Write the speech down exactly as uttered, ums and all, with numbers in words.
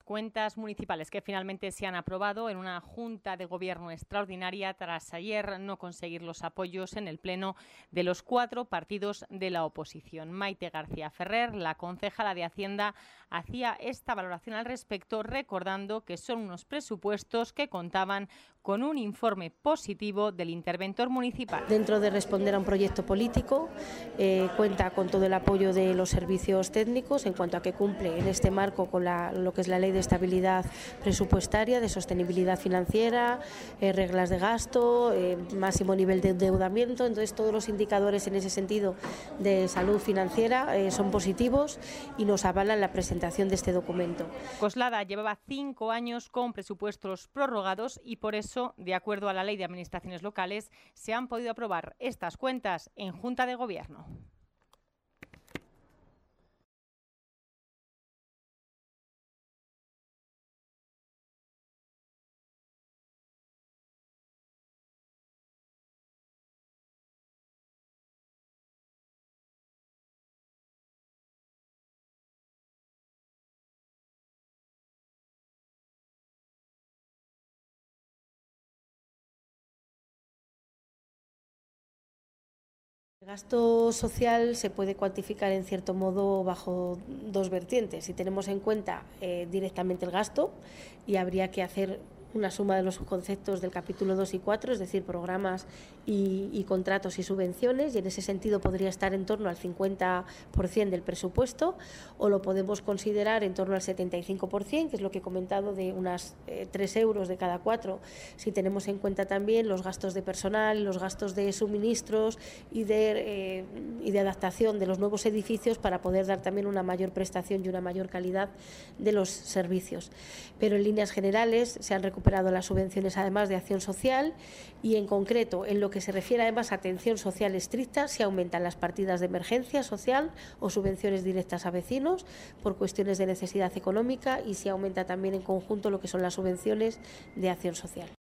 cuentas municipales que finalmente se han aprobado en una Junta de Gobierno extraordinaria tras ayer no conseguir los apoyos en el Pleno de los cuatro partidos de la oposición. Maite García Ferrer, la concejala de Hacienda, hacía esta valoración al respecto, recordando que son unos presupuestos que contaban con un informe positivo del interventor municipal. Dentro de responder a un proyecto político, eh, cuenta con todo el apoyo de los servicios técnicos en cuanto a que cumple en este marco con la, lo que es la Ley de Estabilidad Presupuestaria, de Sostenibilidad Financiera, eh, reglas de gasto, eh, máximo nivel de endeudamiento. Entonces, todos los indicadores en ese sentido de salud financiera eh, son positivos y nos avalan la presentación de este documento. Coslada llevaba cinco años con presupuestos prorrogados y por eso, de acuerdo a la Ley de Administraciones Locales, se han podido aprobar estas cuentas en Junta de Gobierno. El gasto social se puede cuantificar en cierto modo bajo dos vertientes. Si tenemos en cuenta eh, directamente el gasto, y habría que hacer una suma de los subconceptos del capítulo dos y cuatro, es decir, programas y, y contratos y subvenciones, y en ese sentido podría estar en torno al cincuenta por ciento del presupuesto, o lo podemos considerar en torno al setenta y cinco por ciento, que es lo que he comentado, de unas eh, tres euros de cada cuatro, si tenemos en cuenta también los gastos de personal, los gastos de suministros y de, eh, y de adaptación de los nuevos edificios para poder dar también una mayor prestación y una mayor calidad de los servicios. Pero en líneas generales se han recuperado recuperado las subvenciones además de acción social, y en concreto en lo que se refiere además a atención social estricta se aumentan las partidas de emergencia social o subvenciones directas a vecinos por cuestiones de necesidad económica, y se aumenta también en conjunto lo que son las subvenciones de acción social.